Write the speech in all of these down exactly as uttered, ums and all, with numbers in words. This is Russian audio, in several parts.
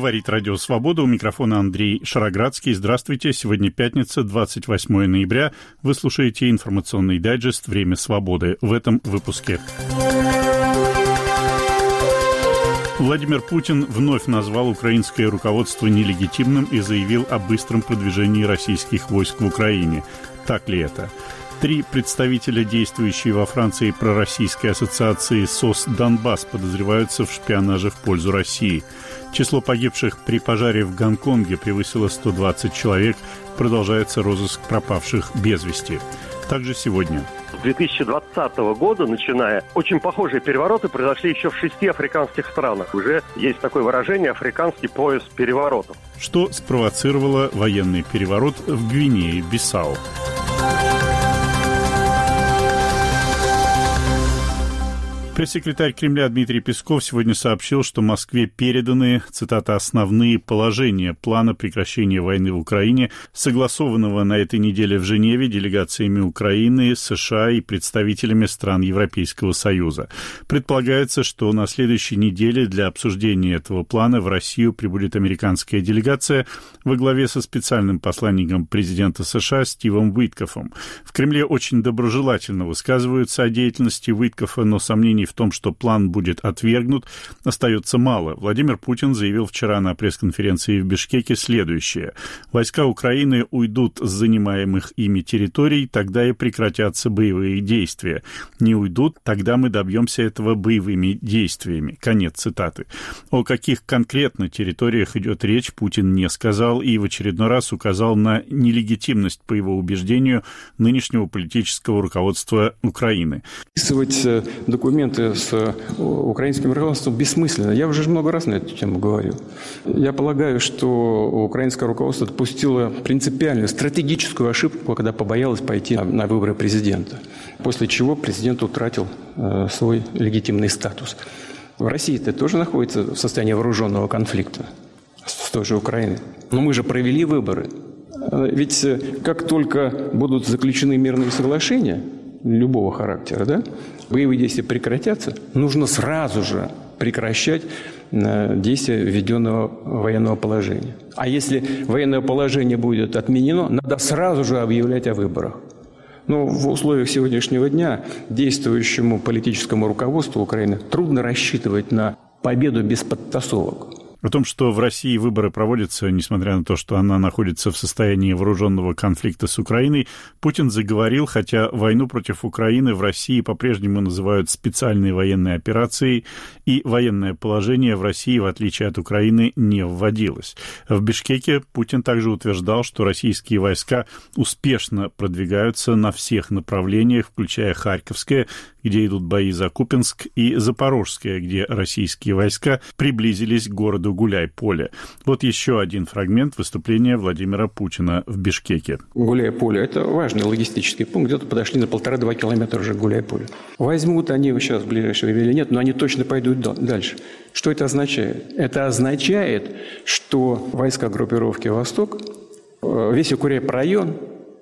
Говорит Радио Свобода. У микрофона Андрей Шароградский. Здравствуйте. Сегодня пятница, двадцать восьмое ноября. Вы слушаете информационный дайджест «Время свободы». В этом выпуске. Владимир Путин вновь назвал украинское руководство нелегитимным и заявил о быстром продвижении российских войск в Украине. Так ли это? Три представителя, действующие во Франции пророссийской ассоциации СОС «Донбасс», подозреваются в шпионаже в пользу России. Число погибших при пожаре в Гонконге превысило сто двадцать человек. Продолжается розыск пропавших без вести. Также сегодня. С две тысячи двадцатого года, начиная, очень похожие перевороты произошли еще в шести африканских странах. Уже есть такое выражение «африканский пояс переворотов». Что спровоцировало военный переворот в Гвинее-Бисау? Пресс-секретарь Кремля Дмитрий Песков сегодня сообщил, что Москве переданы, цитата, «основные положения плана прекращения войны в Украине, согласованного на этой неделе в Женеве делегациями Украины, США и представителями стран Европейского Союза. Предполагается, что на следующей неделе для обсуждения этого плана в Россию прибудет американская делегация во главе со специальным посланником президента США Стивом Уиткоффом. В Кремле очень доброжелательно высказываются о деятельности Уиткоффа, но сомнений в том, что план будет отвергнут, остается мало. Владимир Путин заявил вчера на пресс-конференции в Бишкеке следующее. Войска Украины уйдут с занимаемых ими территорий, тогда и прекратятся боевые действия. Не уйдут, тогда мы добьемся этого боевыми действиями. Конец цитаты. О каких конкретно территориях идет речь, Путин не сказал и в очередной раз указал на нелегитимность, по его убеждению, нынешнего политического руководства Украины. Подписывать документы с украинским руководством бессмысленно. Я уже много раз на эту тему говорил. Я полагаю, что украинское руководство допустило принципиальную стратегическую ошибку, когда побоялось пойти на выборы президента, после чего президент утратил э, свой легитимный статус. В России-то тоже находится в состоянии вооруженного конфликта с той же Украиной. Но мы же провели выборы. Ведь как только будут заключены мирные соглашения любого характера, да, боевые действия прекратятся, нужно сразу же прекращать действия введенного военного положения. А если военное положение будет отменено, надо сразу же объявлять о выборах. Но в условиях сегодняшнего дня действующему политическому руководству Украины трудно рассчитывать на победу без подтасовок. О том, что в России выборы проводятся, несмотря на то, что она находится в состоянии вооруженного конфликта с Украиной, Путин заговорил, хотя войну против Украины в России по-прежнему называют специальной военной операцией, и военное положение в России, в отличие от Украины, не вводилось. В Бишкеке Путин также утверждал, что российские войска успешно продвигаются на всех направлениях, включая Харьковское, где идут бои за Купянск, и Запорожское, где российские войска приблизились к городу Гуляй-Поле. Вот еще один фрагмент выступления Владимира Путина в Бишкеке. Гуляй-Поле – это важный логистический пункт. Где-то подошли на полтора-два километра уже к Гуляй-Полю. Возьмут они его сейчас в ближайшее время или нет, но они точно пойдут дальше. Что это означает? Это означает, что войска группировки «Восток», весь укрепрайон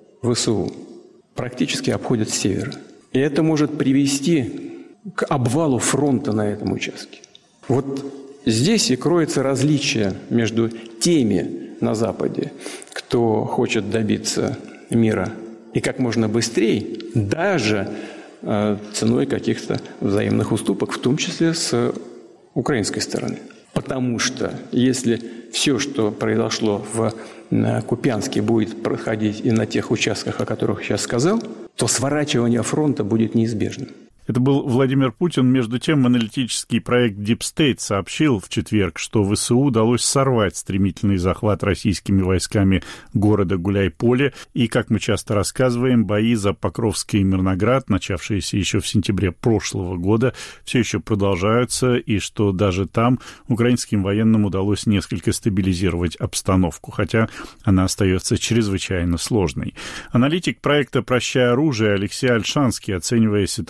ВСУ практически обходят с севера. И это может привести к обвалу фронта на этом участке. Вот здесь и кроется различие между теми на Западе, кто хочет добиться мира и как можно быстрее, даже э, ценой каких-то взаимных уступок, в том числе с украинской стороны. Потому что если все, что произошло в Купянске, будет проходить и на тех участках, о которых я сейчас сказал, то сворачивание фронта будет неизбежным. Это был Владимир Путин. Между тем, аналитический проект Deep State сообщил в четверг, что ВСУ удалось сорвать стремительный захват российскими войсками города Гуляй-Поле. И, как мы часто рассказываем, бои за Покровский и Мирноград, начавшиеся еще в сентябре прошлого года, все еще продолжаются, и что даже там украинским военным удалось несколько стабилизировать обстановку, хотя она остается чрезвычайно сложной. Аналитик проекта «Прощай оружие» Алексей Ольшанский, оценивая ситуацию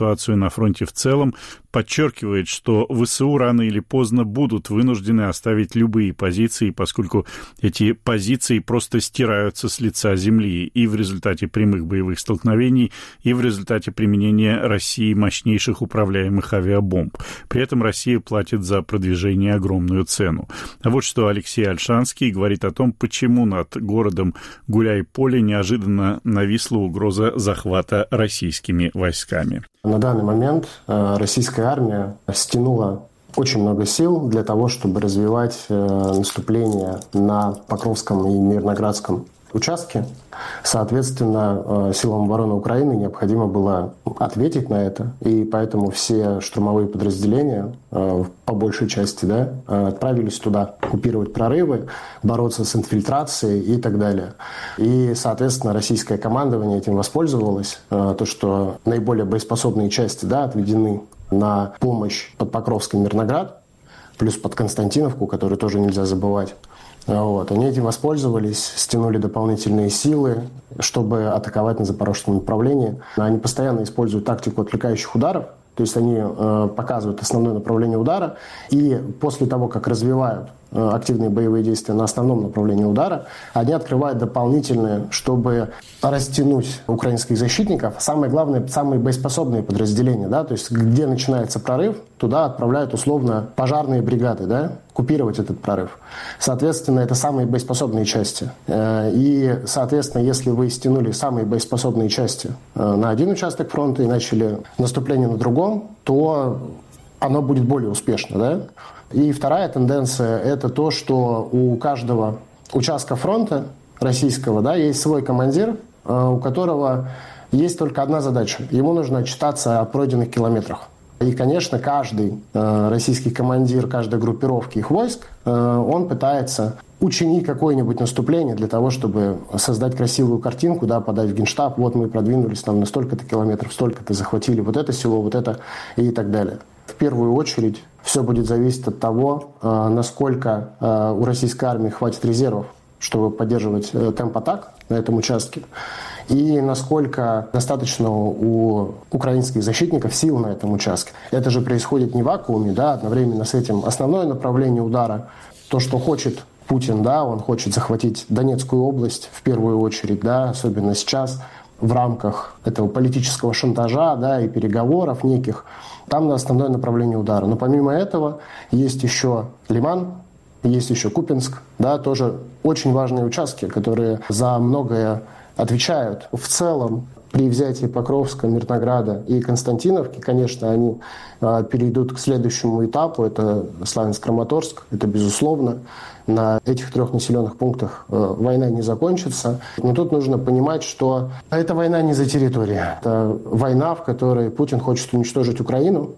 на фронте в целом, подчеркивает, что ВСУ рано или поздно будут вынуждены оставить любые позиции, поскольку эти позиции просто стираются с лица земли и в результате прямых боевых столкновений, и в результате применения России мощнейших управляемых авиабомб. При этом Россия платит за продвижение огромную цену. А вот что Алексей Ольшанский говорит о том, почему над городом Гуляй-Поле неожиданно нависла угроза захвата российскими войсками. На данный момент российская армия стянула очень много сил для того, чтобы развивать наступление на Покровском и Мирноградском участке. Соответственно, силам обороны Украины необходимо было ответить на это, и поэтому все штурмовые подразделения, по большей части, да, отправились туда оккупировать прорывы, бороться с инфильтрацией и так далее. И, соответственно, российское командование этим воспользовалось, то, что наиболее боеспособные части, да, отведены на помощь под Покровск и Мирноград, плюс под Константиновку, которую тоже нельзя забывать. Вот. Они этим воспользовались, стянули дополнительные силы, чтобы атаковать на запорожском направлении. Они постоянно используют тактику отвлекающих ударов, то есть они э, показывают основное направление удара, и после того, как развивают э, активные боевые действия на основном направлении удара, они открывают дополнительные, чтобы растянуть украинских защитников. Самое главное, самые боеспособные подразделения, да, то есть где начинается прорыв, туда отправляют условно пожарные бригады, да, купировать этот прорыв. Соответственно, это самые боеспособные части. И, соответственно, если вы стянули самые боеспособные части на один участок фронта и начали наступление на другом, то оно будет более успешно, да? И вторая тенденция – это то, что у каждого участка фронта российского, да, есть свой командир, у которого есть только одна задача. Ему нужно отчитаться о пройденных километрах. И, конечно, каждый э, российский командир каждой группировки их войск, э, он пытается учинить какое-нибудь наступление для того, чтобы создать красивую картинку, да, подать в Генштаб, вот мы продвинулись там на столько-то километров, столько-то захватили вот это село, вот это и так далее. В первую очередь все будет зависеть от того, э, насколько э, у российской армии хватит резервов, чтобы поддерживать э, темп атак на этом участке. И насколько достаточно у украинских защитников сил на этом участке. Это же происходит не в вакууме, да, одновременно с этим основное направление удара, то, что хочет Путин, да, он хочет захватить Донецкую область в первую очередь, да, особенно сейчас в рамках этого политического шантажа, да, и переговоров неких, там основное направление удара. Но помимо этого есть еще Лиман, есть еще Купинск, да, тоже очень важные участки, которые за многое отвечают. В целом, при взятии Покровска, Мирнограда и Константиновки, конечно, они э, перейдут к следующему этапу. Это Славянск-Краматорск. Это безусловно. На этих трех населенных пунктах э, война не закончится. Но тут нужно понимать, что эта война не за территорию. Это война, в которой Путин хочет уничтожить Украину.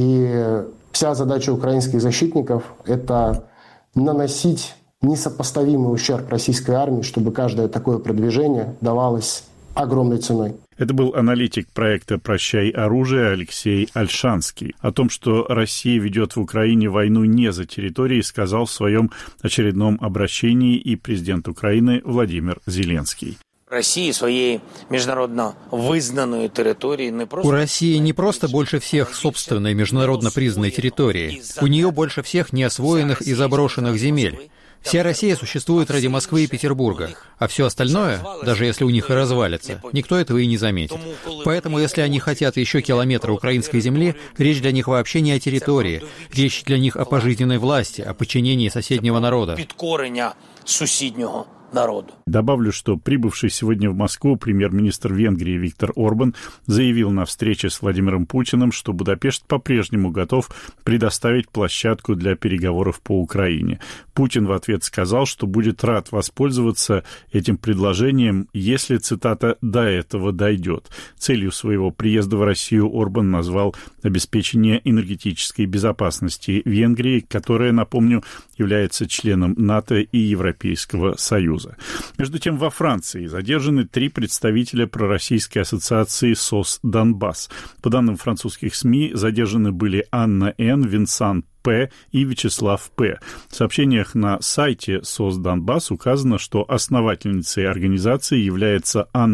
И вся задача украинских защитников – это наносить несопоставимый ущерб российской армии, чтобы каждое такое продвижение давалось огромной ценой. Это был аналитик проекта «Прощай оружие» Алексей Ольшанский. О том, что Россия ведет в Украине войну не за территорией, сказал в своем очередном обращении и президент Украины Владимир Зеленский. России своей международно визнанной территории не просто... У России не просто больше всех собственной международно признанной территории. У нее больше всех неосвоенных и заброшенных земель. Вся Россия существует ради Москвы и Петербурга, а все остальное, даже если у них и развалится, никто этого и не заметит. Поэтому, если они хотят еще километра украинской земли, речь для них вообще не о территории, речь для них о пожизненной власти, о подчинении соседнего народа. Підкорення сусіднього народу. Добавлю, что прибывший сегодня в Москву премьер-министр Венгрии Виктор Орбан заявил на встрече с Владимиром Путиным, что Будапешт по-прежнему готов предоставить площадку для переговоров по Украине. Путин в ответ сказал, что будет рад воспользоваться этим предложением, если, цитата, «до этого дойдет». Целью своего приезда в Россию Орбан назвал обеспечение энергетической безопасности Венгрии, которая, напомню, является членом НАТО и Европейского Союза. Между тем, во Франции задержаны три представителя пророссийской ассоциации СОС «Донбасс». По данным французских СМИ, задержаны были Анна Н., Винсан П. и Вячеслав П. В сообщениях на сайте СОС «Донбасс» указано, что основательницей организации является Анна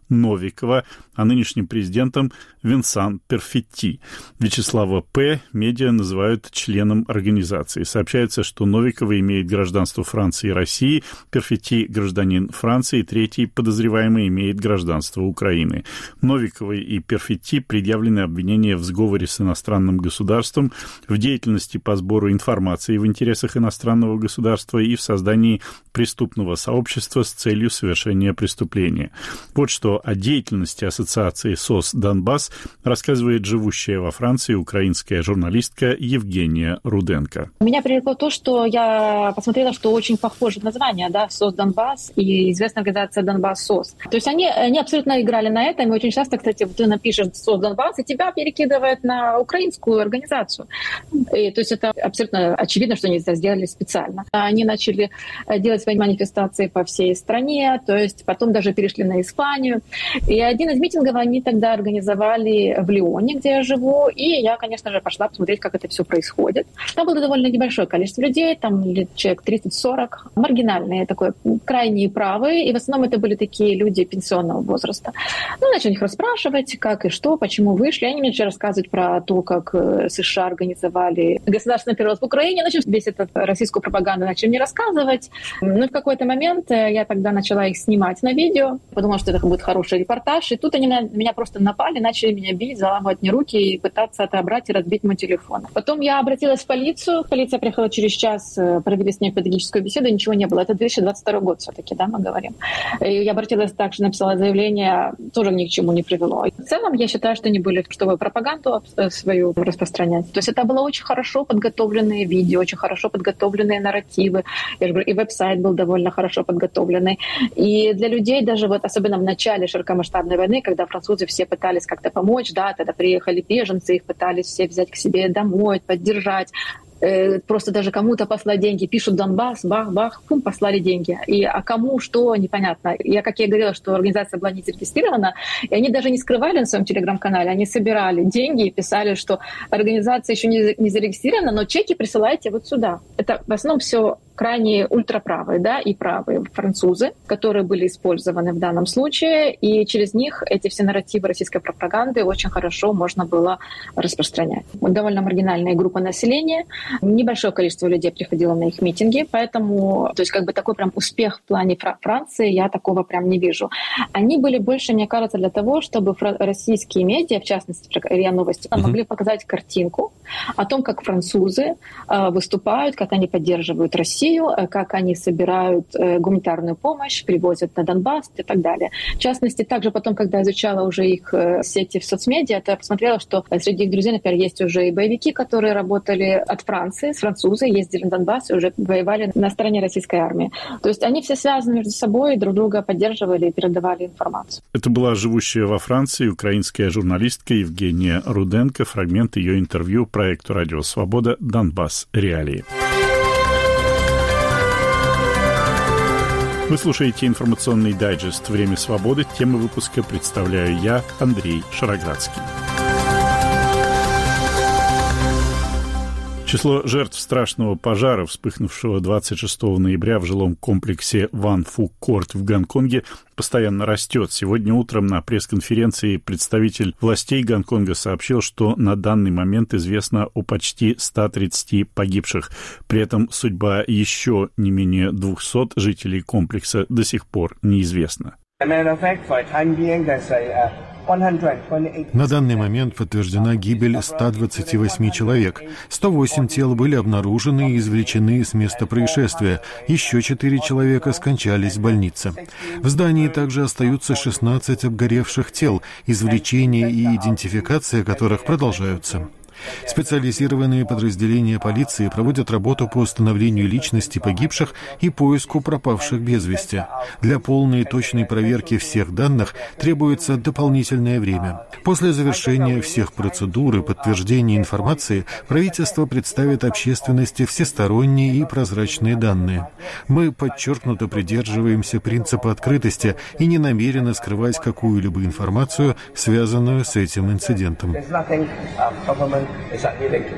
Новикова, а нынешним президентом Винсан Перфетти. Вячеслава П. медиа называют членом организации. Сообщается, что Новикова имеет гражданство Франции и России, Перфетти – гражданин Франции, третий подозреваемый имеет гражданство Украины. Новиковой и Перфетти предъявлены обвинения в сговоре с иностранным государством, в деятельности по сбору информации в интересах иностранного государства и в создании преступного сообщества с целью совершения преступления. Вот что о деятельности ассоциации СОС «Донбасс» рассказывает живущая во Франции украинская журналистка Евгения Руденко. Меня привлекло то, что я посмотрела, что очень похоже название, да, СОС «Донбасс» и известная организация «Донбасс СОС». То есть они, они абсолютно играли на этом, и очень часто, кстати, ты напишешь СОС «Донбасс», и тебя перекидывает на украинскую организацию. И, то есть это абсолютно очевидно, что они это сделали специально. Они начали делать свои манифестации по всей стране, то есть потом даже перешли на Испанию. И один из митингов они тогда организовали в Лионе, где я живу, и я, конечно же, пошла посмотреть, как это все происходит. Там было довольно небольшое количество людей, там человек тридцать-сорок, маргинальные, такое, крайние правые, и в основном это были такие люди пенсионного возраста. Ну, начали их расспрашивать, как и что, почему вышли. Они мне начали рассказывать про то, как США организовали государственный переворот в Украине, начали весь этот российскую пропаганду начали мне рассказывать. Ну, в какой-то момент я тогда начала их снимать на видео, подумала, что это будет хороший репортаж, и тут они на меня просто напали, начали меня бить, заламывать мне руки и пытаться отобрать и разбить мой телефон. Потом я обратилась в полицию, полиция приехала через час, провели с ней педагогическую беседу, ничего не было. Это две тысячи двадцать второй год все-таки, да, мы говорим. И я обратилась также, написала заявление, тоже ни к чему не привело. В целом, я считаю, что они были, чтобы пропаганду свою распространять. То есть это было очень хорошо подготовленные видео, очень хорошо подготовленные нарративы. Я же говорю, и веб-сайт был довольно хорошо подготовленный. И для людей даже вот особенно в начале широкомасштабной войны, когда французы все пытались как-то помочь, да, тогда приехали беженцы, их пытались все взять к себе домой, поддержать, просто даже кому-то послать деньги, пишут Донбасс, бах-бах, пум, послали деньги. И а кому, что, непонятно. Я, как я говорила, что организация была не зарегистрирована, и они даже не скрывали на своем телеграм-канале, они собирали деньги и писали, что организация еще не, не зарегистрирована, но чеки присылайте вот сюда. Это в основном все крайне ультраправые, да, и правые французы, которые были использованы в данном случае, и через них эти все нарративы российской пропаганды очень хорошо можно было распространять. Довольно маргинальная группа населения, небольшое количество людей приходило на их митинги, поэтому, то есть как бы такой прям успех в плане Франции я такого прям не вижу. Они были больше, мне кажется, для того, чтобы российские медиа, в частности РИА Новости, uh-huh. могли показать картинку о том, как французы выступают, как они поддерживают Россию, как они собирают гуманитарную помощь, привозят на Донбасс и так далее. В частности, также потом, когда изучала уже их сети в соцмедиа, то я посмотрела, что среди их друзей, например, есть уже и боевики, которые работали от Франции, с французы, ездили на Донбасс и уже воевали на стороне российской армии. То есть они все связаны между собой, друг друга поддерживали и передавали информацию. Это была живущая во Франции украинская журналистка Евгения Руденко. Фрагмент ее интервью проекту «Радио Свобода. Донбасс. Реалии». Вы слушаете информационный дайджест «Время свободы». Темы выпуска представляю я, Андрей Шароградский. Число жертв страшного пожара, вспыхнувшего двадцать шестого ноября в жилом комплексе Ван Фу Корт в Гонконге, постоянно растет. Сегодня утром на пресс-конференции представитель властей Гонконга сообщил, что на данный момент известно о почти ста тридцати погибших. При этом судьба еще не менее двухсот жителей комплекса до сих пор неизвестна. На данный момент подтверждена гибель ста двадцати восьми человек. сто восемь тел были обнаружены и извлечены с места происшествия. Еще четыре человека скончались в больнице. В здании также остаются шестнадцать обгоревших тел, извлечение и идентификация которых продолжаются. Специализированные подразделения полиции проводят работу по установлению личности погибших и поиску пропавших без вести. Для полной и точной проверки всех данных требуется дополнительное время. После завершения всех процедур и подтверждения информации правительство представит общественности всесторонние и прозрачные данные. Мы подчеркнуто придерживаемся принципа открытости и не намерены скрывать какую-либо информацию, связанную с этим инцидентом.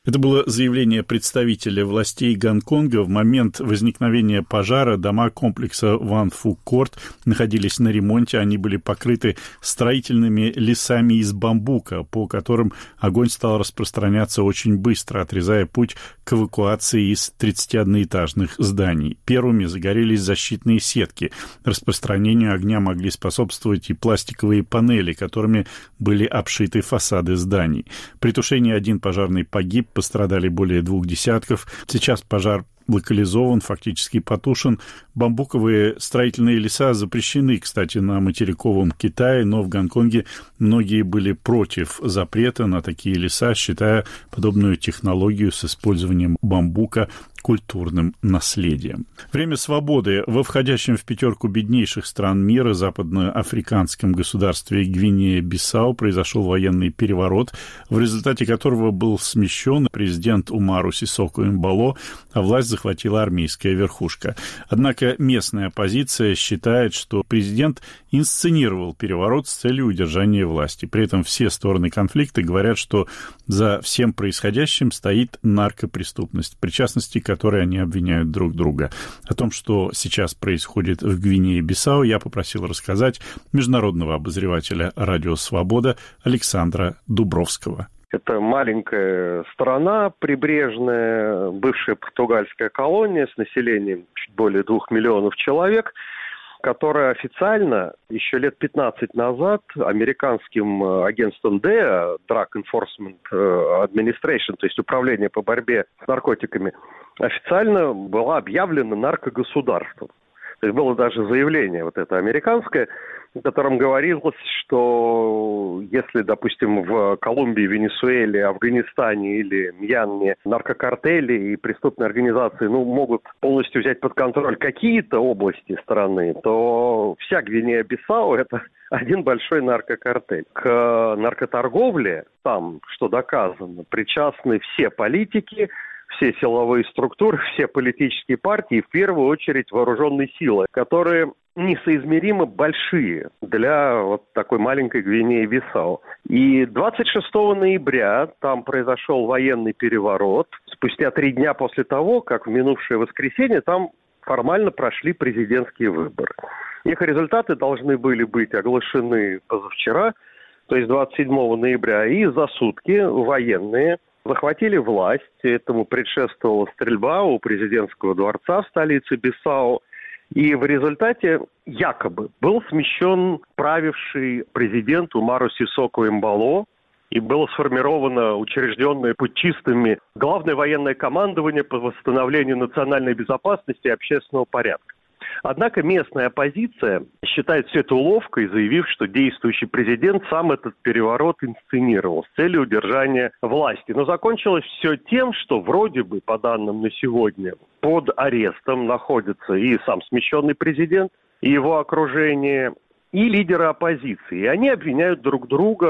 Это было заявление представителя властей Гонконга. В момент возникновения пожара дома комплекса Ван Фу Корт находились на ремонте. Они были покрыты строительными лесами из бамбука, по которым огонь стал распространяться очень быстро, отрезая путь к эвакуации из тридцатиодноэтажных зданий. Первыми загорелись защитные сетки. Распространению огня могли способствовать и пластиковые панели, которыми были обшиты фасады зданий. При тушении один пожарный погиб, пострадали более двух десятков. Сейчас пожар локализован, фактически потушен. Бамбуковые строительные леса запрещены, кстати, на материковом Китае, но в Гонконге многие были против запрета на такие леса, считая подобную технологию с использованием бамбука культурным наследием. Время свободы. Во входящем в пятерку беднейших стран мира западноафриканском государстве Гвинея-Бисау произошел военный переворот, в результате которого был смещен президент Умару Сисоку Эмбало, а власть захватила армейская верхушка. Однако местная оппозиция считает, что президент инсценировал переворот с целью удержания власти. При этом все стороны конфликта говорят, что за всем происходящим стоит наркопреступность, в частности, которой они обвиняют друг друга. О том, что сейчас происходит в Гвинее-Бисау, я попросил рассказать международного обозревателя «Радио Свобода» Александра Дубровского. Это маленькая страна прибрежная, бывшая португальская колония с населением чуть более двух миллионов человек, которая официально еще лет пятнадцать назад американским агентством ди и эй, Drug Enforcement Administration, то есть управление по борьбе с наркотиками, официально была объявлена наркогосударством. То есть было даже заявление вот это американское, в котором говорилось, что если, допустим, в Колумбии, Венесуэле, Афганистане или Мьянме наркокартели и преступные организации ну, могут полностью взять под контроль какие-то области страны, то вся Гвинея-Бисау – это один большой наркокартель. К наркоторговле там, что доказано, причастны все политики, все силовые структуры, все политические партии, в первую очередь вооруженные силы, которые несоизмеримо большие для вот такой маленькой Гвинеи-Бисау. И двадцать шестого ноября там произошел военный переворот. Спустя три дня после того, как в минувшее воскресенье там формально прошли президентские выборы. Их результаты должны были быть оглашены позавчера, то есть двадцать седьмого ноября, и за сутки военные захватили власть. Этому предшествовала стрельба у президентского дворца в столице Бисау. И в результате якобы был смещен правивший президент Умару Сисоку Эмбало, и было сформировано учрежденное путчистами Главное военное командование по восстановлению национальной безопасности и общественного порядка. Однако местная оппозиция считает все это уловкой, заявив, что действующий президент сам этот переворот инсценировал с целью удержания власти. Но закончилось все тем, что вроде бы, по данным на сегодня, под арестом находится и сам смещенный президент, и его окружение, и лидеры оппозиции. И они обвиняют друг друга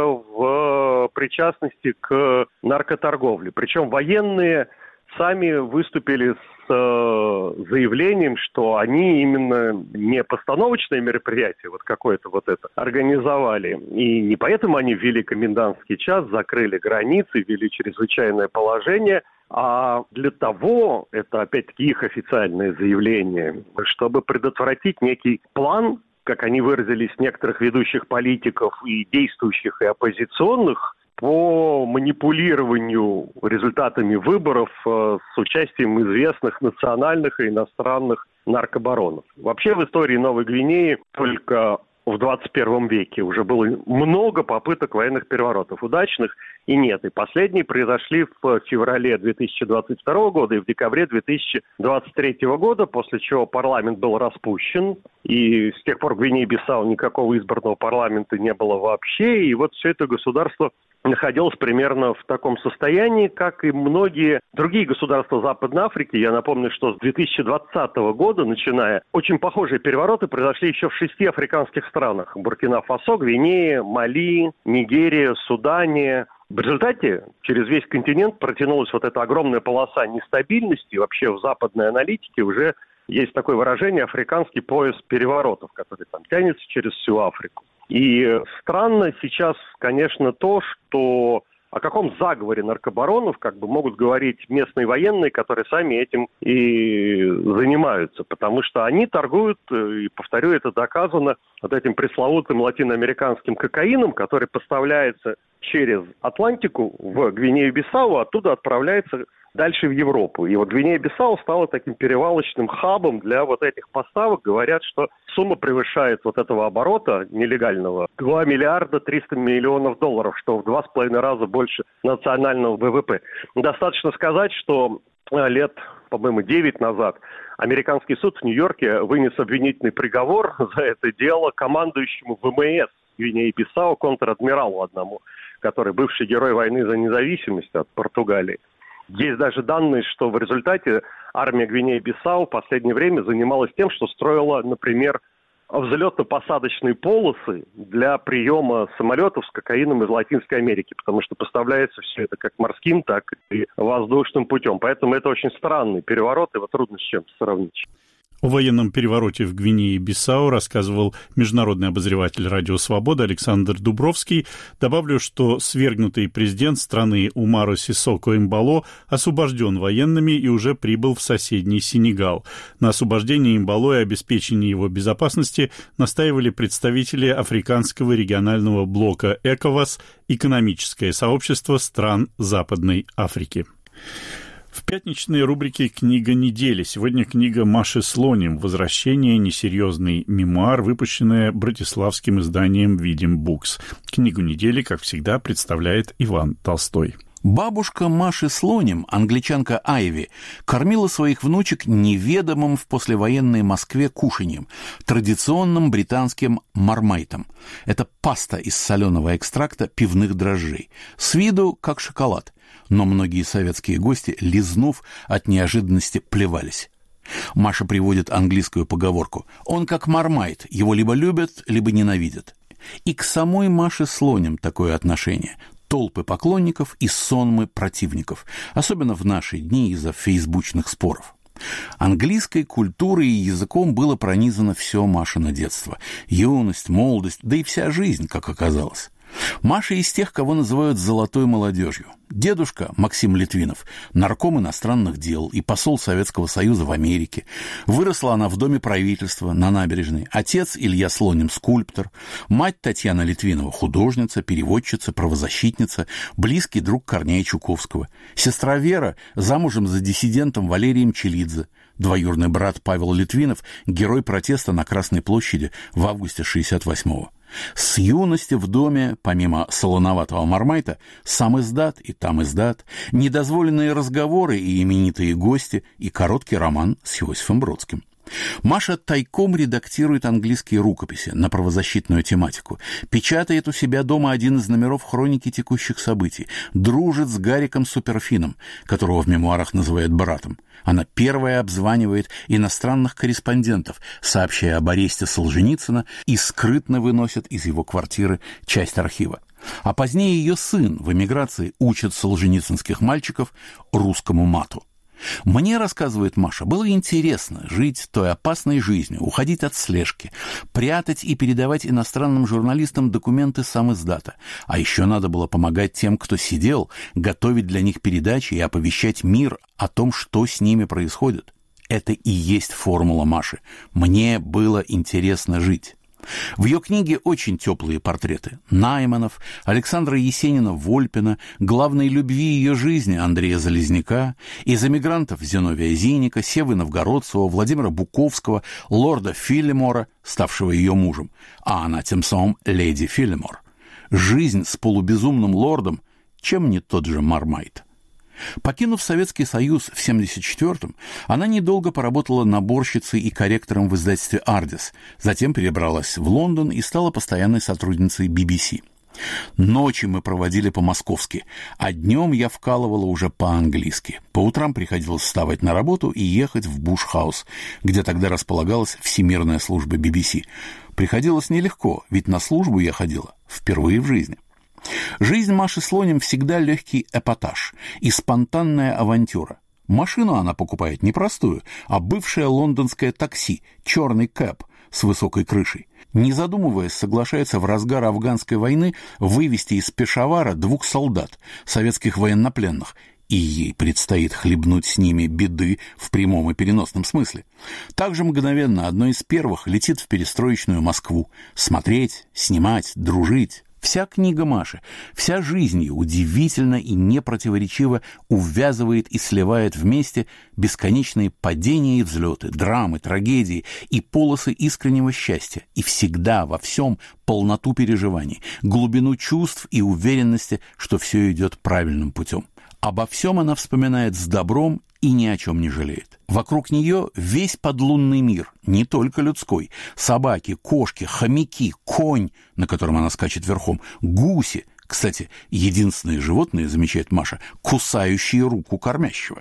в причастности к наркоторговле. Причем военные сами выступили с заявлением, что они именно не постановочное мероприятие, вот какое-то вот это, организовали. И не поэтому они ввели комендантский час, закрыли границы, ввели чрезвычайное положение, а для того, это опять-таки их официальное заявление, чтобы предотвратить некий план, как они выразились, некоторых ведущих политиков и действующих, и оппозиционных, по манипулированию результатами выборов э, с участием известных национальных и иностранных наркобаронов. Вообще в истории Новой Гвинеи только в двадцать первом веке уже было много попыток военных переворотов, удачных и нет. И последние произошли в феврале две тысячи двадцать второго года и в декабре две тысячи двадцать третьего года, после чего парламент был распущен, и с тех пор в Гвинее-Бисау никакого избранного парламента не было вообще, и вот все это государство находилось примерно в таком состоянии, как и многие другие государства Западной Африки. Я напомню, что с две тысячи двадцатого года, начиная, очень похожие перевороты произошли еще в шести африканских странах. Буркина-Фасо, Гвинея, Мали, Нигерия, Судане. В результате через весь континент протянулась вот эта огромная полоса нестабильности. Вообще в западной аналитике уже есть такое выражение «африканский пояс переворотов», который там тянется через всю Африку. И странно сейчас, конечно, то, что О каком заговоре наркобаронов как бы могут говорить местные военные, которые сами этим и занимаются? Потому что они торгуют, и, повторю, это доказано, вот этим пресловутым латиноамериканским кокаином, который поставляется через Атлантику в Гвинею-Бисау, оттуда отправляется дальше в Европу. И вот Гвинея-Бисау стала таким перевалочным хабом для вот этих поставок. Говорят, что сумма превышает вот этого оборота нелегального два миллиарда триста миллионов долларов, что в два с половиной раза больше национального вэ вэ пэ. Достаточно сказать, что лет, по-моему, девять назад американский суд в Нью-Йорке вынес обвинительный приговор за это дело командующему вэ эм эс Гвинеи-Бисау, контр-адмиралу одному, который бывший герой войны за независимость от Португалии. Есть даже данные, что в результате армия Гвинеи-Бисау в последнее время занималась тем, что строила, например, взлетно-посадочные полосы для приема самолетов с кокаином из Латинской Америки, потому что поставляется все это как морским, так и воздушным путем. Поэтому это очень странный переворот, его трудно с чем-то сравнить. О военном перевороте в Гвинее-Бисау рассказывал международный обозреватель «Радио Свобода» Александр Дубровский. Добавлю, что свергнутый президент страны Умаро Сиссоко Эмбало освобожден военными и уже прибыл в соседний Сенегал. На освобождении Эмбало и обеспечении его безопасности настаивали представители африканского регионального блока ЭКОВАС, экономическое сообщество стран Западной Африки. В пятничной рубрике «Книга недели» сегодня книга Маши Слоним «Возвращение. Несерьезный мемуар», выпущенная братиславским изданием «Видим Букс». Книгу недели, как всегда, представляет Иван Толстой. Бабушка Маши Слоним, англичанка Айви, кормила своих внучек неведомым в послевоенной Москве кушаньем, традиционным британским мармайтом. Это паста из соленого экстракта пивных дрожжей, с виду как шоколад. Но многие советские гости, лизнув, от неожиданности плевались. Маша приводит английскую поговорку: «Он как мармайт, его либо любят, либо ненавидят». И к самой Маше Слоним такое отношение. Толпы поклонников и сонмы противников, особенно в наши дни из-за фейсбучных споров. Английской культурой и языком было пронизано все Машино детство. Юность, молодость, да и вся жизнь, как оказалось. Маша из тех, кого называют «золотой молодежью». Дедушка Максим Литвинов – нарком иностранных дел и посол Советского Союза в Америке. Выросла она в доме правительства на набережной. Отец Илья Слоним – скульптор. Мать Татьяна Литвинова – художница, переводчица, правозащитница, близкий друг Корнея Чуковского. Сестра Вера замужем за диссидентом Валерием Челидзе. Двоюродный брат Павел Литвинов – герой протеста на Красной площади в августе шестьдесят восьмого. С юности в доме, помимо солоноватого мармайта, сам издат и там издат, недозволенные разговоры и именитые гости, и короткий роман с Иосифом Бродским. Маша тайком редактирует английские рукописи на правозащитную тематику, печатает у себя дома один из номеров хроники текущих событий, дружит с Гариком Суперфином, которого в мемуарах называют братом. Она первая обзванивает иностранных корреспондентов, сообщая об аресте Солженицына, и скрытно выносит из его квартиры часть архива. А позднее ее сын в эмиграции учит солженицынских мальчиков русскому мату. Мне, рассказывает Маша, было интересно жить той опасной жизнью, уходить от слежки, прятать и передавать иностранным журналистам документы самиздата. А еще надо было помогать тем, кто сидел, готовить для них передачи и оповещать мир о том, что с ними происходит. Это и есть формула Маши. Мне было интересно жить. В ее книге очень теплые портреты Найманов, Александра Есенина-Вольпина, главной любви ее жизни Андрея Залезняка, из эмигрантов Зиновия Зиника, Севы Новгородцева, Владимира Буковского, лорда Филлимора, ставшего ее мужем, а она тем самым леди Филлимор. Жизнь с полубезумным лордом, чем не тот же Мармайт. Покинув Советский Союз в семьдесят четвёртом, она недолго поработала наборщицей и корректором в издательстве «Ардис», затем перебралась в Лондон и стала постоянной сотрудницей би би си. Ночи мы проводили по-московски, а днем я вкалывала уже по-английски. По утрам приходилось вставать на работу и ехать в Буш-хаус, где тогда располагалась Всемирная служба би би си. Приходилось нелегко, ведь на службу я ходила впервые в жизни. Жизнь Маши Слоним всегда легкий эпатаж и спонтанная авантюра. Машину она покупает не простую, а бывшее лондонское такси, черный кэб, с высокой крышей. Не задумываясь, соглашается в разгар афганской войны вывести из Пешавара двух солдат, советских военнопленных, и ей предстоит хлебнуть с ними беды в прямом и переносном смысле. Также мгновенно одной из первых летит в перестроечную Москву. Смотреть, снимать, дружить. Вся книга Маши, вся жизнь ее удивительно и непротиворечиво увязывает и сливает вместе бесконечные падения и взлеты, драмы, трагедии и полосы искреннего счастья, и всегда во всем полноту переживаний, глубину чувств и уверенности, что все идет правильным путем. Обо всем она вспоминает с добром и ни о чем не жалеет. Вокруг нее весь подлунный мир, не только людской. Собаки, кошки, хомяки, конь, на котором она скачет верхом, гуси. Кстати, единственные животные, замечает Маша, кусающие руку кормящего.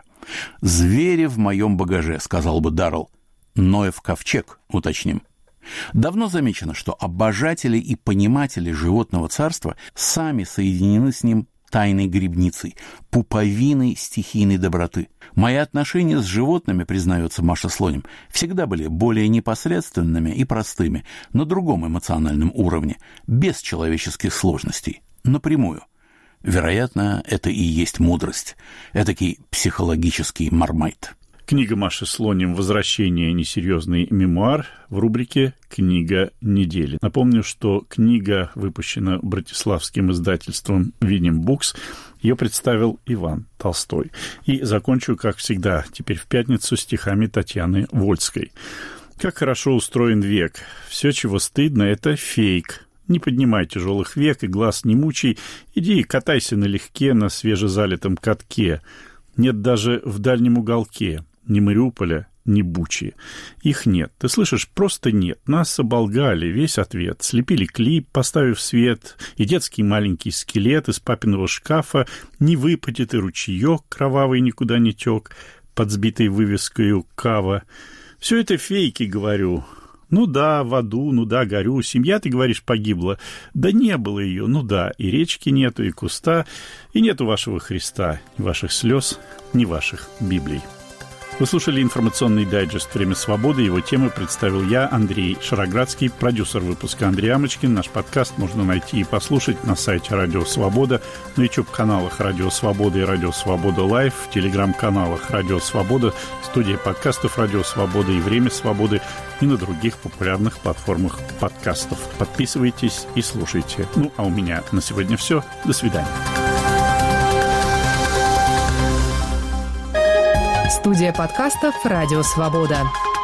«Звери в моем багаже», — сказал бы Даррелл. «Ноев ковчег», уточним. Давно замечено, что обожатели и пониматели животного царства сами соединены с ним тайной грибницей, пуповиной стихийной доброты. Мои отношения с животными, признается Маша Слоним, всегда были более непосредственными и простыми, на другом эмоциональном уровне, без человеческих сложностей, напрямую. Вероятно, это и есть мудрость, этакий психологический мармайт. Книга Маши Слоним «Возвращение. Несерьезный мемуар» в рубрике «Книга недели». Напомню, что книга выпущена братиславским издательством «Винем Букс». Ее представил Иван Толстой. И закончу, как всегда, теперь в пятницу стихами Татьяны Вольской. «Как хорошо устроен век. Все, чего стыдно, это фейк. Не поднимай тяжелых век и глаз не мучай. Иди катайся налегке на свежезалитом катке. Нет даже в дальнем уголке ни Мариуполя, ни Бучи. Их нет. Ты слышишь, просто нет. Нас оболгали, весь ответ. Слепили клип, поставив свет, и детский маленький скелет из папиного шкафа не выпадет, и ручеек кровавый никуда не тек под сбитой вывеской «Кава». Все это фейки, говорю. Ну да, в аду, ну да, горю. Семья, ты говоришь, погибла. Да не было ее, ну да. И речки нету, и куста, и нету вашего Христа, ни ваших слез, ни ваших Библий. Вы слушали информационный дайджест «Время свободы». Его темы представил я, Андрей Шароградский, продюсер выпуска Андрей Амочкин. Наш подкаст можно найти и послушать на сайте Радио Свобода, на YouTube-каналах Радио Свобода и Радио Свобода Лайв, в телеграм-каналах Радио Свобода, студия подкастов Радио Свобода и Время свободы и на других популярных платформах подкастов. Подписывайтесь и слушайте. Ну, а у меня на сегодня все. До свидания. Студия подкастов «Радио Свобода».